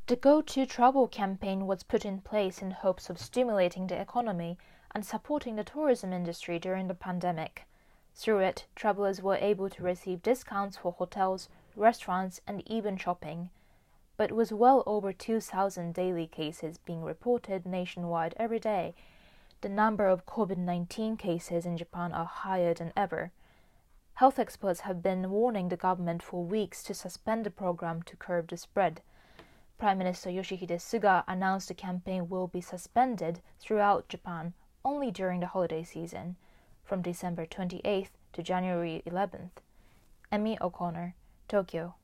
The Go To Travel campaign was put in place in hopes of stimulating the economy and supporting the tourism industry during the pandemic. Through it, travelers were able to receive discounts for hotels, restaurants, and even shopping. But with well over 2,000 daily cases being reported nationwide every day, the number of COVID-19 cases in Japan are higher than ever. Health experts have been warning the government for weeks to suspend the program to curb the spread. Prime Minister Yoshihide Suga announced the campaign will be suspended throughout Japan only during the holiday season, from December 28th to January 11th. Emmy O'Connor, Tokyo.